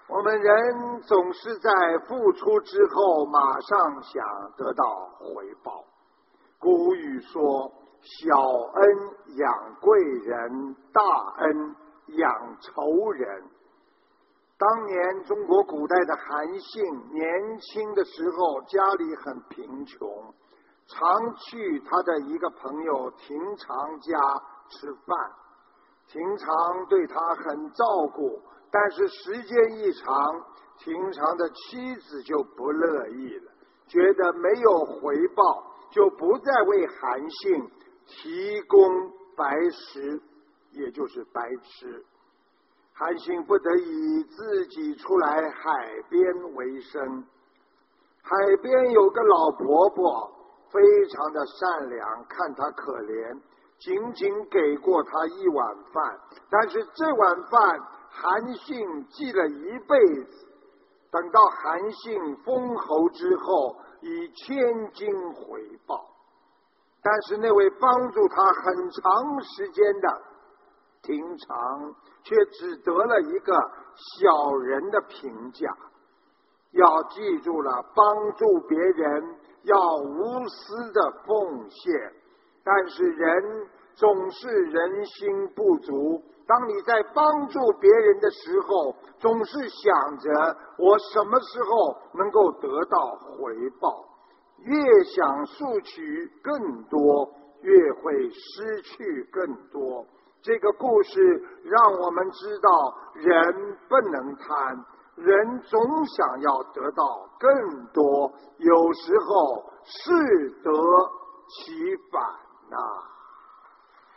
我们人总是在付出之后马上想得到回报。古语说，小恩养贵人，大恩养仇人。当年中国古代的韩信年轻的时候家里很贫穷，常去他的一个朋友廷常家吃饭，廷常对他很照顾，但是时间一长，廷常的妻子就不乐意了，觉得没有回报，就不再为韩信提供白食，也就是白吃。韩信不得已自己出来海边为生。海边有个老婆婆，非常的善良，看她可怜，仅仅给过她一碗饭，但是这碗饭韩信记了一辈子。等到韩信封侯之后，以千金回报。但是那位帮助他很长时间的廷常却只得了一个小人的评价。要记住了，帮助别人要无私的奉献，但是人总是人心不足，当你在帮助别人的时候，总是想着我什么时候能够得到回报，越想索取更多，越会失去更多。这个故事让我们知道，人不能贪，人总想要得到更多，有时候适得其反呐。